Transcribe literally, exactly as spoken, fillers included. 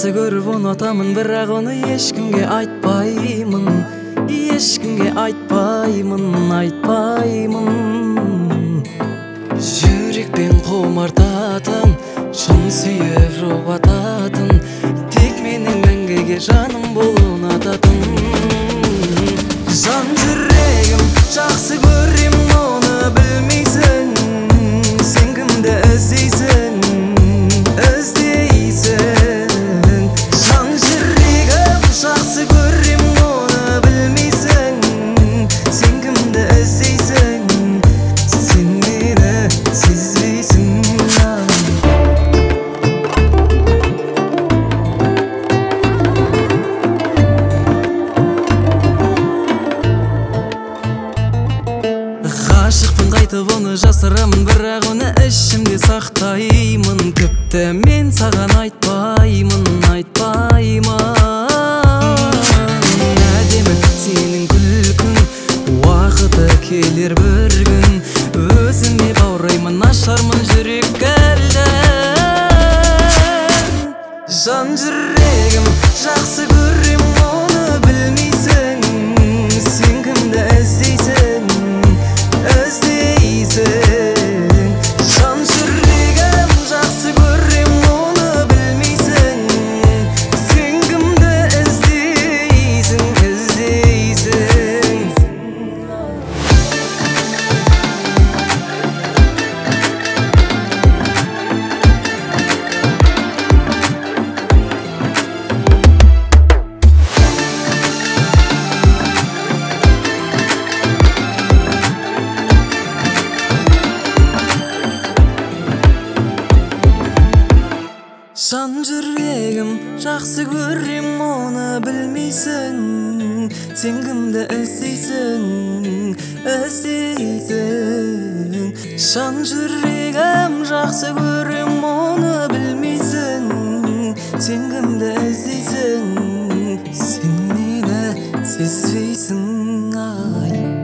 жақсы көріп ұнатамын, бірақ оны ешкімге айтпаймын, ешкімге айтпаймын, айтпаймын. Жүрекпен құмартатын, шын сүйіп жұбататын, тек менің мәңгіге жаным болуын ататын. Жан жүрегім жақсы көрем, оны білмейсің. Сен кімді іздейсің, іздейсің. Жан жүрегім жақсы көрем, оны білмейсің. Сен кімді іздейсің, сен мені сезбейсің. Ғашықпын, қайтып оны жасырамын, бірақ оны ішімде сақтаймын. Тіпті мен саған айтпаймын, айтпаймын. Әдемі сенің күлкің, уақыты келер бір күн. Өзіңе баураймын, ашармын жүрек кілтін. Жан жүрегім жақсы көрем, оны білмейсің. Сен кімді іздейсің, іздейсің. Жан жүрегім жақсы көрем, оны білмейсің. Сен кімді іздейсің, іздейсің. Жан жүрегім жақсы көрем, оны білмейсің. Сен кімді іздейсің, іздейсің. Жан жүрегім жақсы көрем, оны білмейсің. Сен кімді іздейсің, сен мені сезбейсің. Ай.